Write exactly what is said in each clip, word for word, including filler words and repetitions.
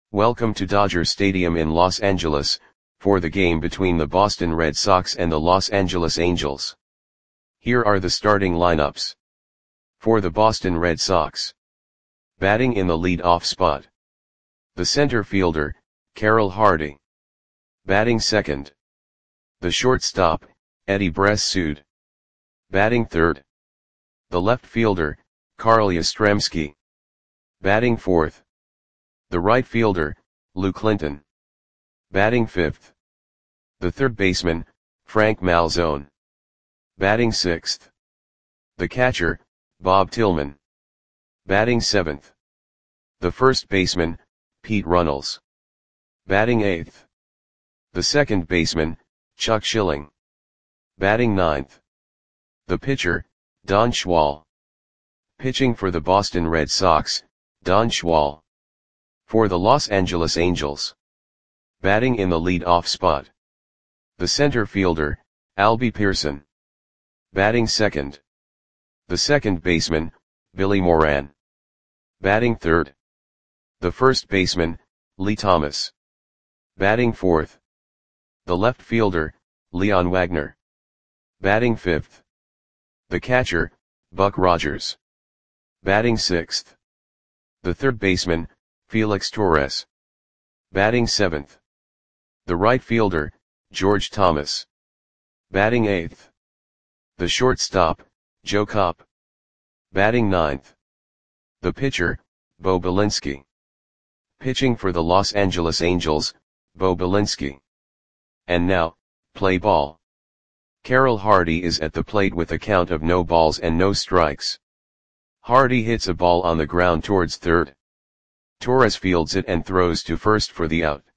Welcome to Dodger Stadium in Los Angeles, for the game between the Boston Red Sox and the Los Angeles Angels. Here are the starting lineups. For the Boston Red Sox. Batting in the lead-off spot. The center fielder, Carroll Hardy. Batting second. The shortstop, Eddie Bressoud. Batting third. The left fielder, Carl Yastrzemski. Batting fourth. The right fielder, Lou Clinton. Batting fifth. The third baseman, Frank Malzone. Batting sixth. The catcher, Bob Tillman. Batting seventh. The first baseman, Pete Runnels. Batting eighth. The second baseman, Chuck Schilling. Batting ninth. The pitcher, Don Schwal. Pitching for the Boston Red Sox, Don Schwal. For the Los Angeles Angels. Batting in the lead-off spot. The center fielder, Albie Pearson. Batting second. The second baseman, Billy Moran. Batting third. The first baseman, Lee Thomas. Batting fourth. The left fielder, Leon Wagner. Batting fifth. The catcher, Buck Rogers. Batting sixth. The third baseman, Felix Torres. Batting seventh. The right fielder, George Thomas. Batting eighth. The shortstop, Joe Kopp. Batting ninth. The pitcher, Bo Belinsky. Pitching for the Los Angeles Angels, Bo Belinsky. And now, play ball. Carroll Hardy is at the plate with a count of no balls and no strikes. Hardy hits a ball on the ground towards third. Torres fields it and throws to first for the out.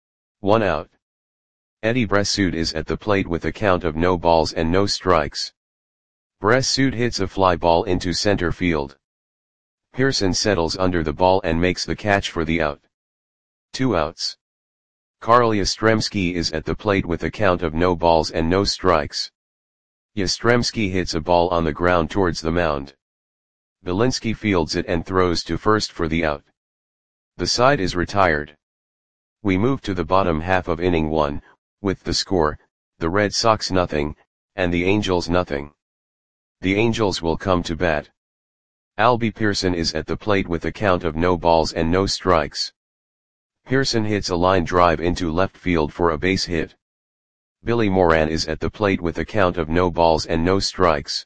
One out. Eddie Bressoud is at the plate with a count of no balls and no strikes. Bressoud hits a fly ball into center field. Pearson settles under the ball and makes the catch for the out. Two outs. Carl Yastrzemski is at the plate with a count of no balls and no strikes. Yastrzemski hits a ball on the ground towards the mound. Belinsky fields it and throws to first for the out. The side is retired. We move to the bottom half of inning one, with the score, the Red Sox nothing, and the Angels nothing. The Angels will come to bat. Albie Pearson is at the plate with a count of no balls and no strikes. Pearson hits a line drive into left field for a base hit. Billy Moran is at the plate with a count of no balls and no strikes.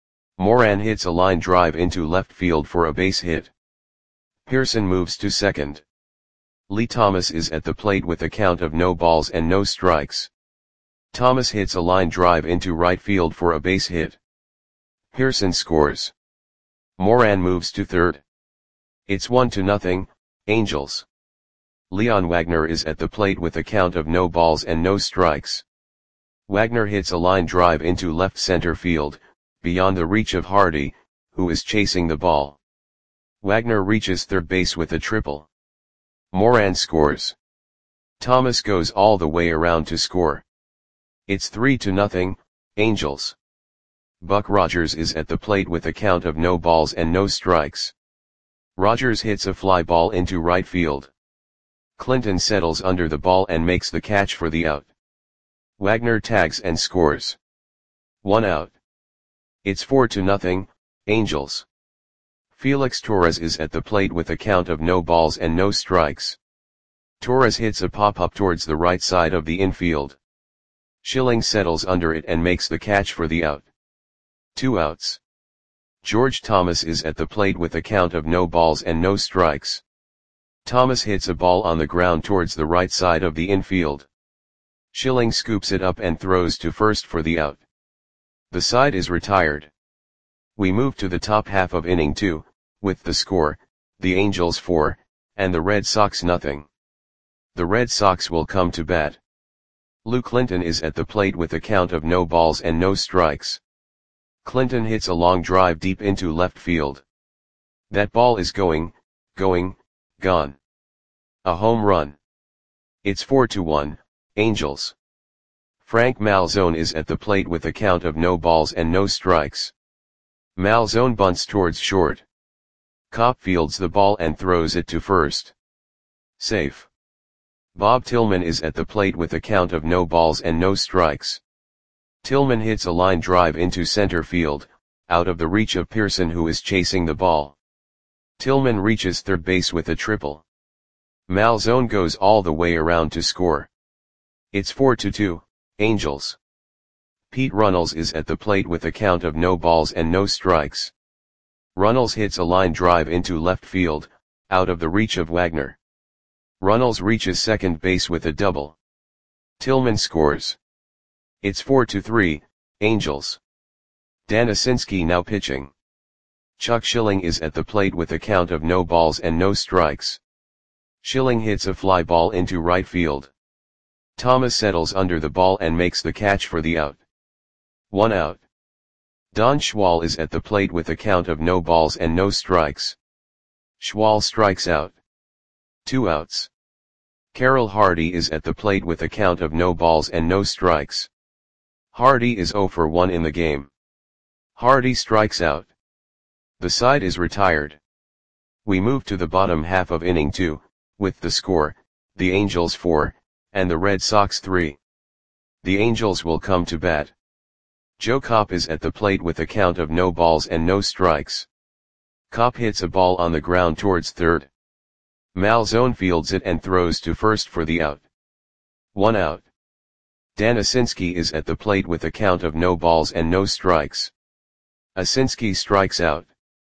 Moran hits a line drive into left field for a base hit. Pearson moves to second. Lee Thomas is at the plate with a count of no balls and no strikes. Thomas hits a line drive into right field for a base hit. Pearson scores. Moran moves to third. It's one to nothing, Angels. Leon Wagner is at the plate with a count of no balls and no strikes. Wagner hits a line drive into left center field, beyond the reach of Hardy, who is chasing the ball. Wagner reaches third base with a triple. Moran scores. Thomas goes all the way around to score. It's three to nothing, Angels. Buck Rogers is at the plate with a count of no balls and no strikes. Rogers hits a fly ball into right field. Clinton settles under the ball and makes the catch for the out. Wagner tags and scores. One out. It's four to nothing, Angels. Felix Torres is at the plate with a count of no balls and no strikes. Torres hits a pop-up towards the right side of the infield. Schilling settles under it and makes the catch for the out. Two outs. George Thomas is at the plate with a count of no balls and no strikes. Thomas hits a ball on the ground towards the right side of the infield. Schilling scoops it up and throws to first for the out. The side is retired. We move to the top half of inning two, with the score, the Angels four, and the Red Sox nothing. The Red Sox will come to bat. Lou Clinton is at the plate with a count of no balls and no strikes. Clinton hits a long drive deep into left field. That ball is going, going, gone. A home run. It's four to one, Angels. Frank Malzone is at the plate with a count of no balls and no strikes. Malzone bunts towards short. Kopp fields the ball and throws it to first. Safe. Bob Tillman is at the plate with a count of no balls and no strikes. Tillman hits a line drive into center field, out of the reach of Pearson, who is chasing the ball. Tillman reaches third base with a triple. Malzone goes all the way around to score. It's four to two, Angels. Pete Runnels is at the plate with a count of no balls and no strikes. Runnels hits a line drive into left field, out of the reach of Wagner. Runnels reaches second base with a double. Tillman scores. It's four to three, Angels. Dan Asinski now pitching. Chuck Schilling is at the plate with a count of no balls and no strikes. Schilling hits a fly ball into right field. Thomas settles under the ball and makes the catch for the out. One out. Don Schwal is at the plate with a count of no balls and no strikes. Schwal strikes out. Two outs. Carroll Hardy is at the plate with a count of no balls and no strikes. Hardy is zero for one in the game. Hardy strikes out. The side is retired. We move to the bottom half of inning two, with the score, the Angels four, and the Red Sox three. The Angels will come to bat. Joe Kopp is at the plate with a count of no balls and no strikes. Kopp hits a ball on the ground towards third. Malzone fields it and throws to first for the out. One out. Dan Asinski is at the plate with a count of no balls and no strikes. Asinski strikes out.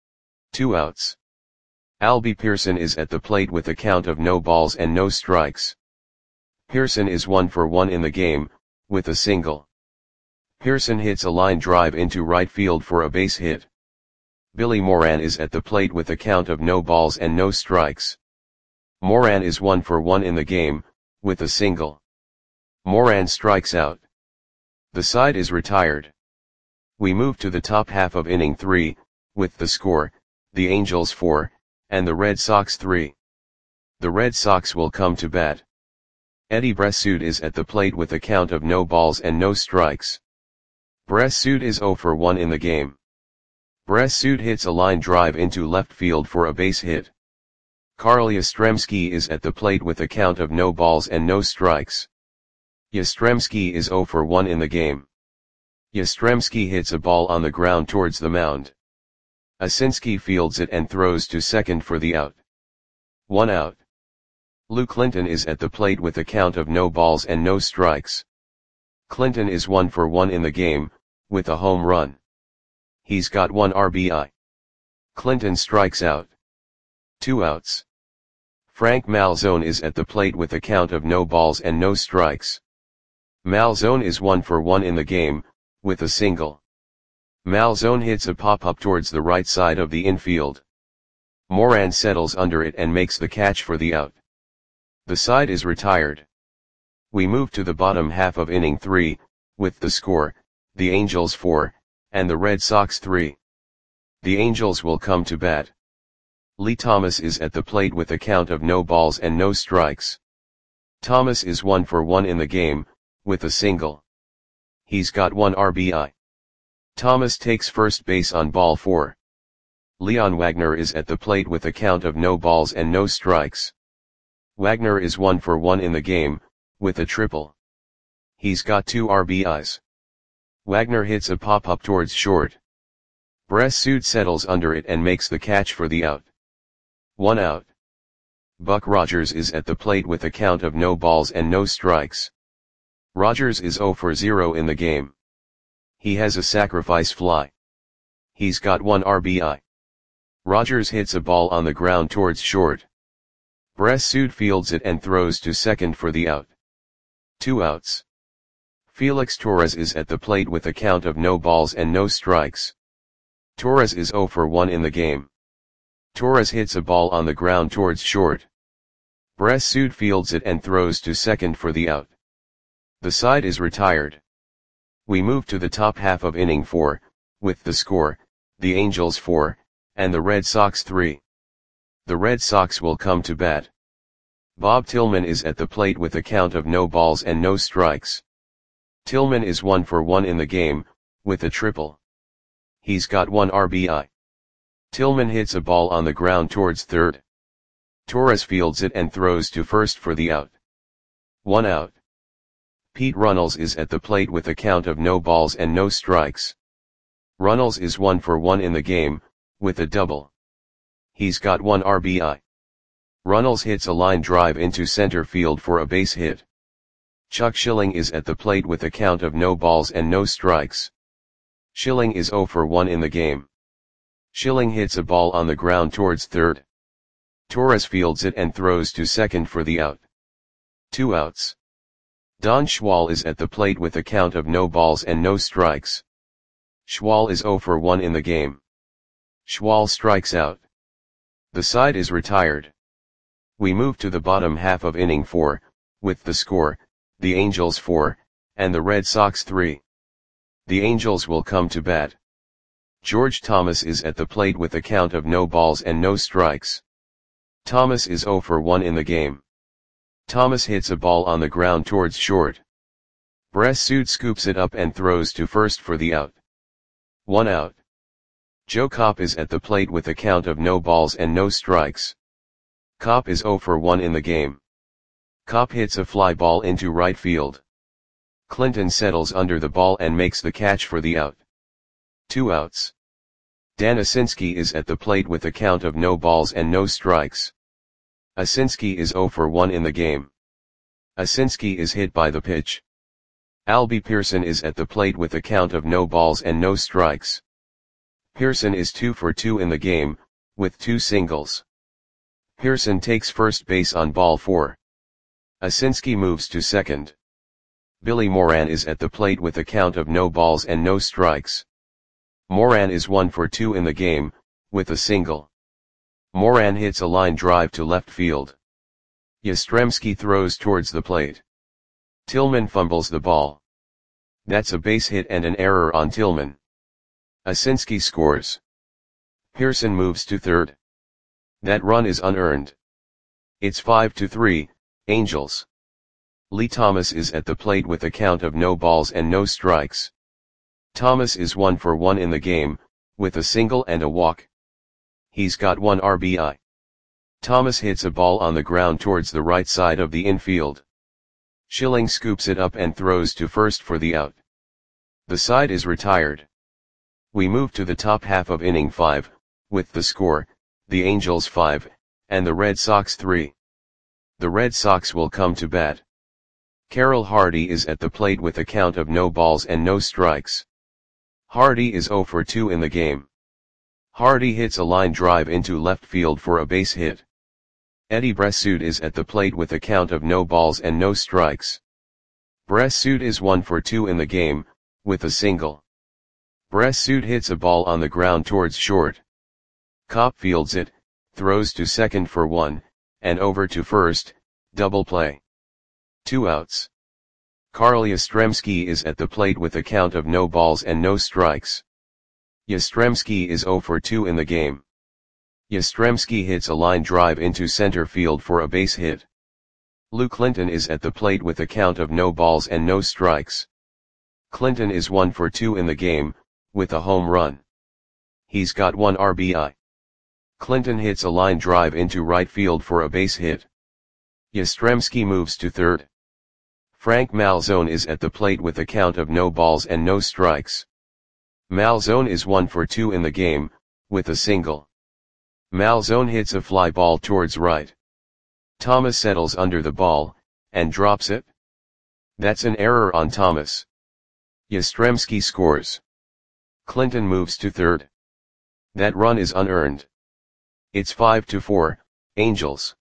Two outs. Albie Pearson is at the plate with a count of no balls and no strikes. Pearson is one for one in the game, with a single. Pearson hits a line drive into right field for a base hit. Billy Moran is at the plate with a count of no balls and no strikes. Moran is one for one in the game, with a single. Moran strikes out. The side is retired. We move to the top half of inning three, with the score, the Angels four, and the Red Sox three. The Red Sox will come to bat. Eddie Bressoud is at the plate with a count of no balls and no strikes. Bressoud is zero for one in the game. Bressoud hits a line drive into left field for a base hit. Carl Yastrzemski is at the plate with a count of no balls and no strikes. Yastrzemski is zero for one in the game. Yastrzemski hits a ball on the ground towards the mound. Asinski fields it and throws to second for the out. One out. Lou Clinton is at the plate with a count of no balls and no strikes. Clinton is one for one in the game, with a home run. He's got one R B I. Clinton strikes out. Two outs. Frank Malzone is at the plate with a count of no balls and no strikes. Malzone is one for one in the game, with a single. Malzone hits a pop-up towards the right side of the infield. Moran settles under it and makes the catch for the out. The side is retired. We move to the bottom half of inning three, with the score, the Angels four, and the Red Sox three. The Angels will come to bat. Lee Thomas is at the plate with a count of no balls and no strikes. Thomas is one for one in the game, with a single. He's got one R B I. Thomas takes first base on ball four. Leon Wagner is at the plate with a count of no balls and no strikes. Wagner is one for one in the game, with a triple. He's got two R B Is. Wagner hits a pop-up towards short. Bressoud settles under it and makes the catch for the out. One out. Buck Rogers is at the plate with a count of no balls and no strikes. Rogers is zero for zero in the game. He has a sacrifice fly. He's got one R B I. Rogers hits a ball on the ground towards short. Bressoud fields it and throws to second for the out. Two outs. Felix Torres is at the plate with a count of no balls and no strikes. Torres is zero for one in the game. Torres hits a ball on the ground towards short. Bressoud fields it and throws to second for the out. The side is retired. We move to the top half of inning four, with the score, the Angels four, and the Red Sox three. The Red Sox will come to bat. Bob Tillman is at the plate with a count of no balls and no strikes. Tillman is one for one in the game, with a triple. He's got one R B I. Tillman hits a ball on the ground towards third. Torres fields it and throws to first for the out. One out. Pete Runnels is at the plate with a count of no balls and no strikes. Runnels is one for one in the game, with a double. He's got one R B I. Runnels hits a line drive into center field for a base hit. Chuck Schilling is at the plate with a count of no balls and no strikes. Schilling is zero for one in the game. Schilling hits a ball on the ground towards third. Torres fields it and throws to second for the out. Two outs. Don Schwal is at the plate with a count of no balls and no strikes. Schwal is zero for one in the game. Schwal strikes out. The side is retired. We move to the bottom half of inning four, with the score, the Angels four, and the Red Sox three. The Angels will come to bat. George Thomas is at the plate with a count of no balls and no strikes. Thomas is zero for one in the game. Thomas hits a ball on the ground towards short. Bressud scoops it up and throws to first for the out. One out. Joe Kopp is at the plate with a count of no balls and no strikes. Kopp is zero for one in the game. Kopp hits a fly ball into right field. Clinton settles under the ball and makes the catch for the out. Two outs. Dan Asinski is at the plate with a count of no balls and no strikes. Asinski is zero for one in the game. Asinski is hit by the pitch. Albie Pearson is at the plate with a count of no balls and no strikes. Pearson is two for two in the game, with two singles. Pearson takes first base on ball four. Asinski moves to second. Billy Moran is at the plate with a count of no balls and no strikes. Moran is one for two in the game, with a single. Moran hits a line drive to left field. Yastrzemski throws towards the plate. Tillman fumbles the ball. That's a base hit and an error on Tillman. Asinski scores. Pearson moves to third. That run is unearned. It's five to three, Angels. Lee Thomas is at the plate with a count of no balls and no strikes. Thomas is one for one in the game, with a single and a walk. He's got one R B I. Thomas hits a ball on the ground towards the right side of the infield. Schilling scoops it up and throws to first for the out. The side is retired. We move to the top half of inning five, with the score, the Angels five, and the Red Sox three. The Red Sox will come to bat. Carroll Hardy is at the plate with a count of no balls and no strikes. Hardy is zero for two in the game. Hardy hits a line drive into left field for a base hit. Eddie Bressud is at the plate with a count of no balls and no strikes. Bressud is one for two in the game, with a single. Bressud hits a ball on the ground towards short. Kopp fields it, throws to second for one, and over to first, double play. Two outs. Carl Yastrzemski is at the plate with a count of no balls and no strikes. Yastrzemski is zero for two in the game. Yastrzemski hits a line drive into center field for a base hit. Lou Clinton is at the plate with a count of no balls and no strikes. Clinton is one for two in the game, with a home run. He's got one R B I. Clinton hits a line drive into right field for a base hit. Yastrzemski moves to third. Frank Malzone is at the plate with a count of no balls and no strikes. Malzone is one for two in the game, with a single. Malzone hits a fly ball towards right. Thomas settles under the ball, and drops it. That's an error on Thomas. Yastrzemski scores. Clinton moves to third. That run is unearned. It's five to four, Angels.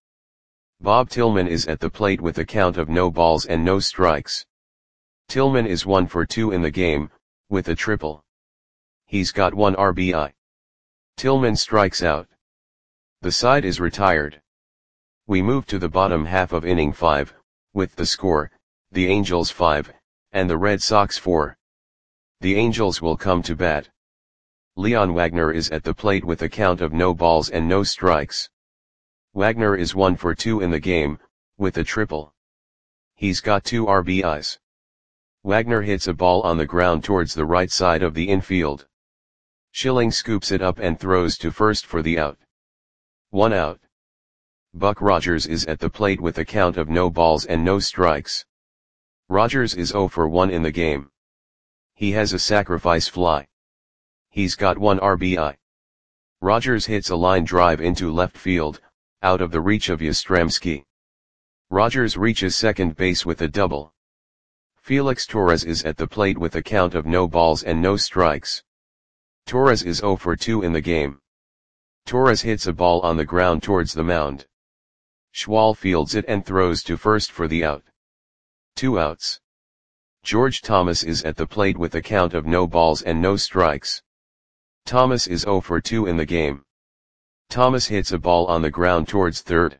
Bob Tillman is at the plate with a count of no balls and no strikes. Tillman is one for two in the game, with a triple. He's got one R B I. Tillman strikes out. The side is retired. We move to the bottom half of inning five, with the score, the Angels five, and the Red Sox four. The Angels will come to bat. Leon Wagner is at the plate with a count of no balls and no strikes. Wagner is one for two in the game, with a triple. He's got two R B Is. Wagner hits a ball on the ground towards the right side of the infield. Schilling scoops it up and throws to first for the out. One out. Buck Rogers is at the plate with a count of no balls and no strikes. Rogers is zero for one in the game. He has a sacrifice fly. He's got one R B I. Rogers hits a line drive into left field, out of the reach of Yastrzemski. Rogers reaches second base with a double. Felix Torres is at the plate with a count of no balls and no strikes. Torres is zero for two in the game. Torres hits a ball on the ground towards the mound. Schwal fields it and throws to first for the out. Two outs. George Thomas is at the plate with a count of no balls and no strikes. Thomas is zero for two in the game. Thomas hits a ball on the ground towards third.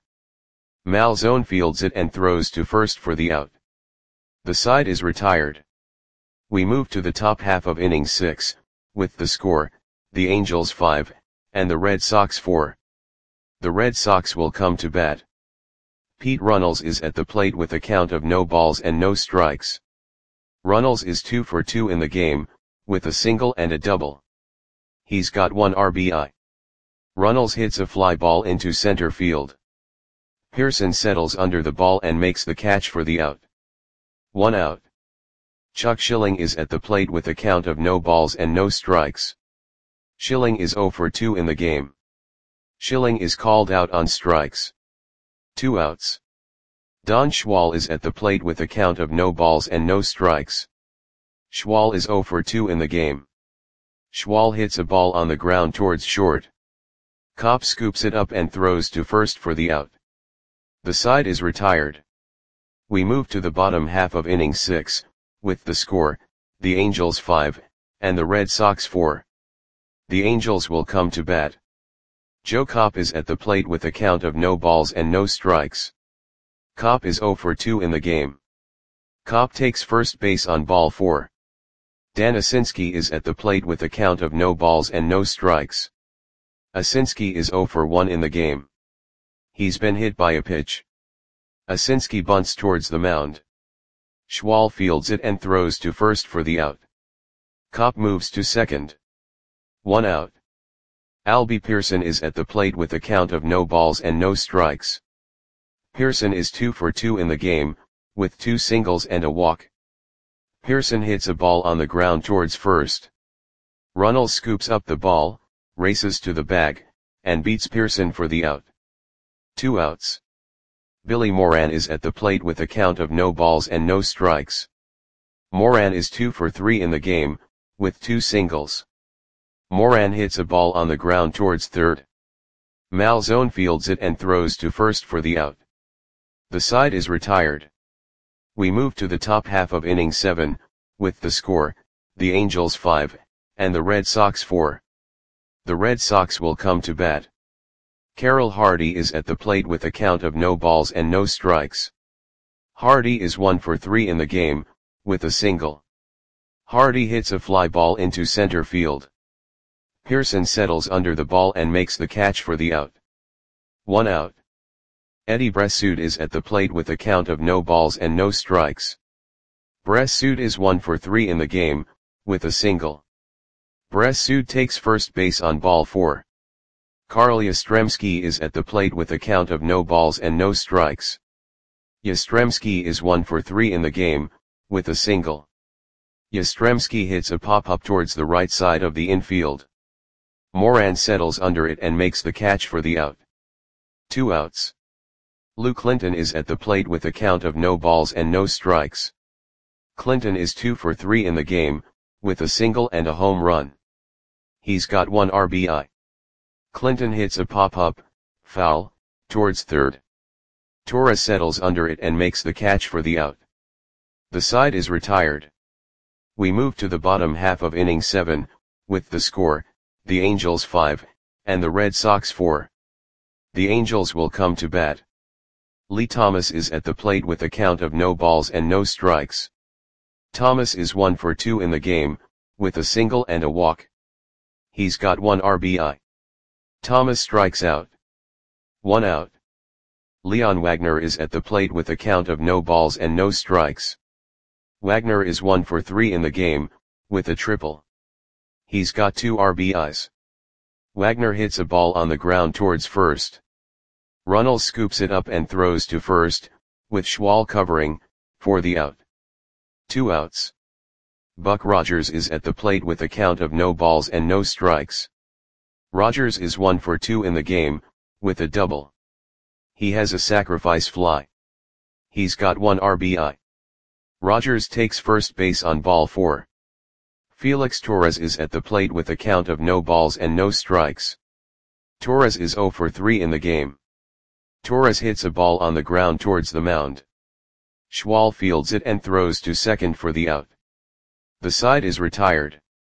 Malzone fields it and throws to first for the out. The side is retired. We move to the top half of inning six, with the score, the Angels five, and the Red Sox four. The Red Sox will come to bat. Pete Runnels is at the plate with a count of no balls and no strikes. Runnels is two for two in the game, with a single and a double. He's got one R B I. Runnels hits a fly ball into center field. Pearson settles under the ball and makes the catch for the out. One out. Chuck Schilling is at the plate with a count of no balls and no strikes. Schilling is zero for two in the game. Schilling is called out on strikes. Two outs. Don Schwal is at the plate with a count of no balls and no strikes. Schwal is zero for two in the game. Schwal hits a ball on the ground towards short. Kopp scoops it up and throws to first for the out. The side is retired. We move to the bottom half of inning six, with the score, the Angels five, and the Red Sox four. The Angels will come to bat. Joe Kopp is at the plate with a count of no balls and no strikes. Kopp is zero for two in the game. Kopp takes first base on ball four. Dan Asinski is at the plate with a count of no balls and no strikes. Asinski is zero for one in the game. He's been hit by a pitch. Asinski bunts towards the mound. Schwal fields it and throws to first for the out. Kopp moves to second. One out. Albie Pearson is at the plate with a count of no balls and no strikes. Pearson is two for two in the game, with two singles and a walk. Pearson hits a ball on the ground towards first. Runnels scoops up the ball, races to the bag, and beats Pearson for the out. Two outs. Billy Moran is at the plate with a count of no balls and no strikes. Moran is two for three in the game, with two singles. Moran hits a ball on the ground towards third. Malzone fields it and throws to first for the out. The side is retired. We move to the top half of inning seven, with the score, the Angels five, and the Red Sox four. The Red Sox will come to bat. Carroll Hardy is at the plate with a count of no balls and no strikes. Hardy is one for three in the game, with a single. Hardy hits a fly ball into center field. Pearson settles under the ball and makes the catch for the out. One out. Eddie Bressoud is at the plate with a count of no balls and no strikes. Bressoud is one for three in the game, with a single. Bressoud takes first base on ball four. Carl Yastrzemski is at the plate with a count of no balls and no strikes. Yastrzemski is one for three in the game, with a single. Yastrzemski hits a pop-up towards the right side of the infield. Moran settles under it and makes the catch for the out. Two outs. Lou Clinton is at the plate with a count of no balls and no strikes. Clinton is two for three in the game, with a single and a home run. He's got one R B I. Clinton hits a pop-up, foul, towards third. Torres settles under it and makes the catch for the out. The side is retired. We move to the bottom half of inning seven, with the score, the Angels five, and the Red Sox four. The Angels will come to bat. Lee Thomas is at the plate with a count of no balls and no strikes. Thomas is one for two in the game, with a single and a walk. He's got one R B I. Thomas strikes out. One out. Leon Wagner is at the plate with a count of no balls and no strikes. Wagner is one for three in the game, with a triple. He's got two R B Is. Wagner hits a ball on the ground towards first. Runnels scoops it up and throws to first, with Schwal covering, for the out. Two outs. Buck Rogers is at the plate with a count of no balls and no strikes. Rogers is one for two in the game, with a double. He has a sacrifice fly. He's got one R B I. Rogers takes first base on ball four. Felix Torres is at the plate with a count of no balls and no strikes. Torres is zero for three in the game. Torres hits a ball on the ground towards the mound. Schwal fields it and throws to second for the out. The side is retired.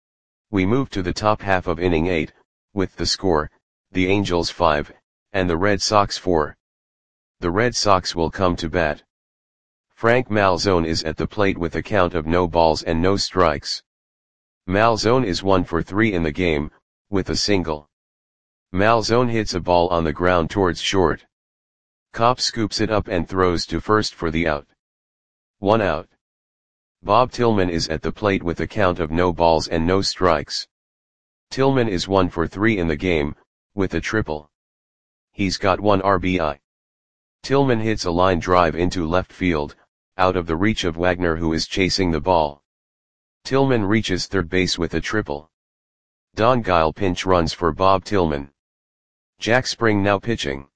We move to the top half of inning eight, with the score, the Angels five, and the Red Sox four. The Red Sox will come to bat. Frank Malzone is at the plate with a count of no balls and no strikes. Malzone is one for three in the game, with a single. Malzone hits a ball on the ground towards short. Kopp scoops it up and throws to first for the out. One out. Bob Tillman is at the plate with a count of no balls and no strikes. Tillman is one for three in the game, with a triple. He's got one R B I. Tillman hits a line drive into left field, out of the reach of Wagner, who is chasing the ball. Tillman reaches third base with a triple. Don Guile pinch runs for Bob Tillman. Jack Spring now pitching.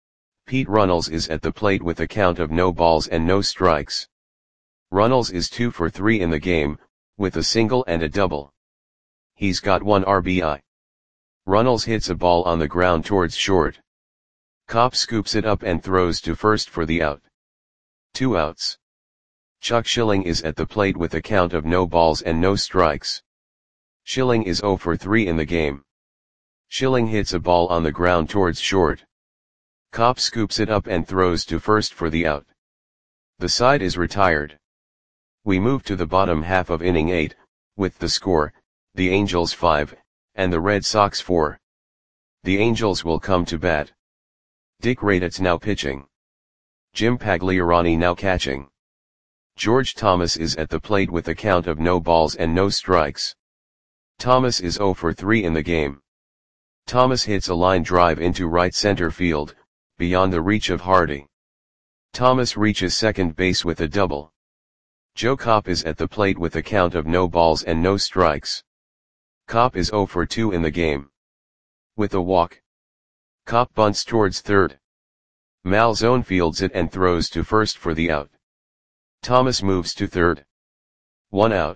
Pete Runnels is at the plate with a count of no balls and no strikes. Runnels is two for three in the game, with a single and a double. He's got one R B I. Runnels hits a ball on the ground towards short. Kopp scoops it up and throws to first for the out. Two outs. Chuck Schilling is at the plate with a count of no balls and no strikes. Schilling is zero for three in the game. Schilling hits a ball on the ground towards short. Kopp scoops it up and throws to first for the out. The side is retired. We move to the bottom half of inning eight, with the score, the Angels five, and the Red Sox four. The Angels will come to bat. Dick Raditz now pitching. Jim Pagliarani now catching. George Thomas is at the plate with a count of no balls and no strikes. Thomas is zero for three in the game. Thomas hits a line drive into right center field, beyond the reach of Hardy. Thomas reaches second base with a double. Joe Kopp is at the plate with a count of no balls and no strikes. Kopp is zero for two in the game. With a walk. Kopp bunts towards third. Malzone fields it and throws to first for the out. Thomas moves to third. One out.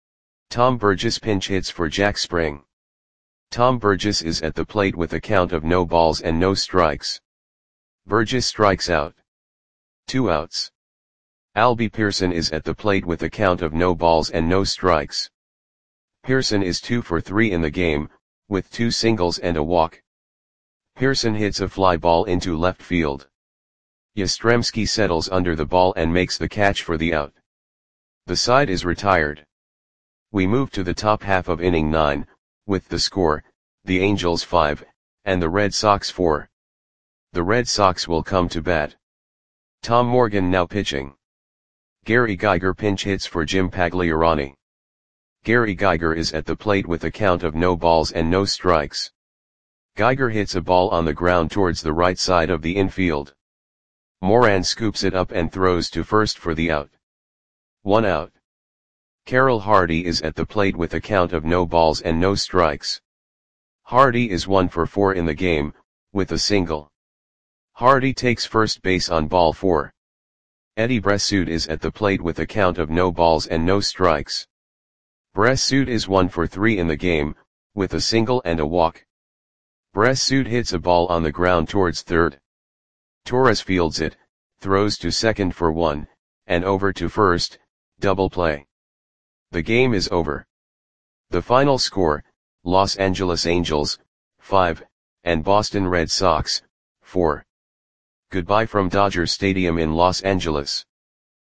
Tom Burgess pinch hits for Jack Spring. Tom Burgess is at the plate with a count of no balls and no strikes. Burgess strikes out. Two outs. Albie Pearson is at the plate with a count of no balls and no strikes. Pearson is two for three in the game, with two singles and a walk. Pearson hits a fly ball into left field. Yastrzemski settles under the ball and makes the catch for the out. The side is retired. We move to the top half of inning nine, with the score, the Angels five, and the Red Sox four. The Red Sox will come to bat. Tom Morgan now pitching. Gary Geiger pinch hits for Jim Pagliarani. Gary Geiger is at the plate with a count of no balls and no strikes. Geiger hits a ball on the ground towards the right side of the infield. Moran scoops it up and throws to first for the out. One out. Carroll Hardy is at the plate with a count of no balls and no strikes. Hardy is one for four in the game, with a single. Hardy takes first base on ball four. Eddie Bressoud is at the plate with a count of no balls and no strikes. Bressoud is one for three in the game, with a single and a walk. Bressoud hits a ball on the ground towards third. Torres fields it, throws to second for one, and over to first, double play. The game is over. The final score, Los Angeles Angels, five, and Boston Red Sox, four. Goodbye from Dodger Stadium in Los Angeles.